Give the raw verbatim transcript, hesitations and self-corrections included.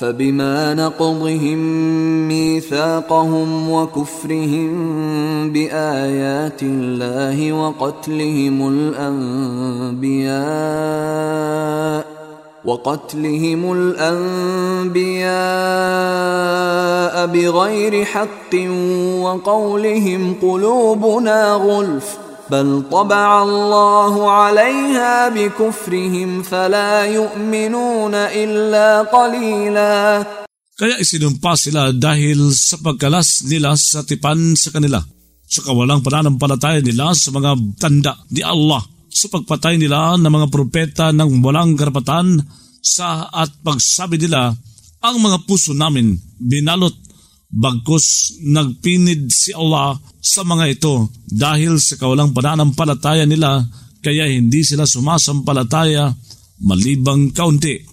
فبما نقضهم ميثاقهم وكفرهم بآيات الله وقتلهم الأنبياء وقتلهم الأنبياء بغير حق وقولهم قلوبنا غلف بل طبع الله عليها بكفرهم فلا يؤمنون إلا قليلا. Kaya isinumpa sila dahil sa pagkalas nila sa tipan sa kanila, sa kawalang pananampalataya nila sa mga tanda ni Allah, sa pagpatay nila ng mga propeta ng walang karapatan, sa at pagsabi nila, ang mga puso namin binalot, bagkus nagpinid si Allah sa mga ito dahil sa kawalang pananampalataya nila, kaya hindi sila sumasampalataya malibang kaunti.